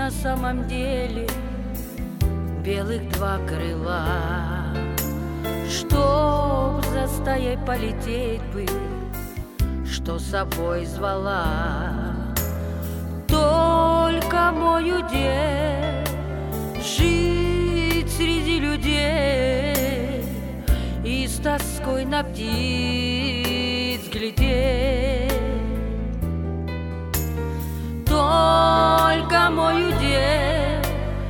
на самом деле белых два крыла, чтоб за стаей полететь бы, что с собой звала. Только мой удел жить среди людей и с тоской на птиц глядеть. Только мой удел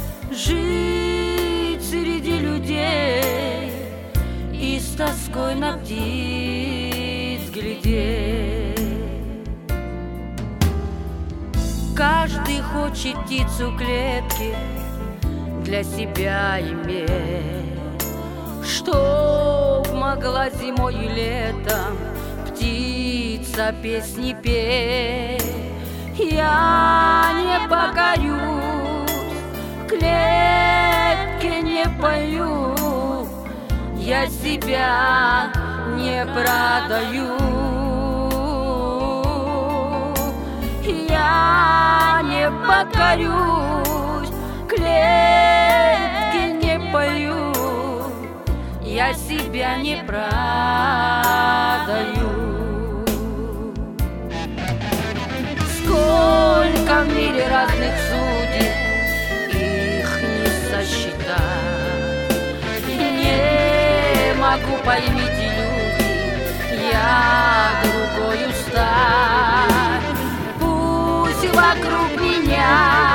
жить среди людей и с тоской на птиц глядеть. Каждый хочет птицу клетки для себя иметь, чтоб могла зимой и летом птица песни петь. Я не покорюсь, клетки не пою, я себя не продаю. Я не покорюсь, клетки не пою, я себя не продаю. Сколько в мире разных судеб, их не сосчитать. Не могу, поймите, люди, я другою стать. Пусть вокруг меня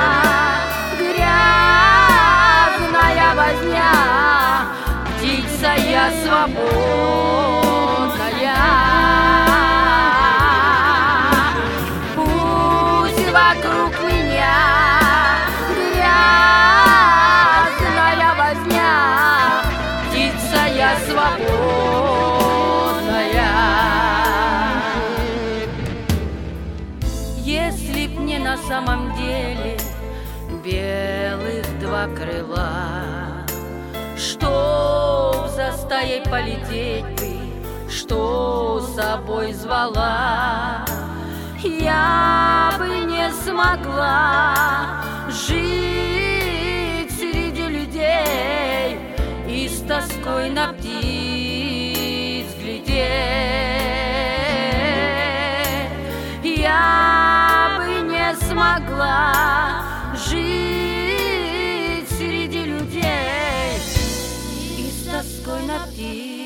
грязная возня, птица я свободная. Вокруг меня грязная возня, птица я свободная. Если б мне на самом деле белых два крыла, чтоб за стаей полететь бы, что с собой звала, я бы не смогла жить среди людей и с тоской на птиц глядеть. Я бы не смогла жить среди людей и с тоской на птиц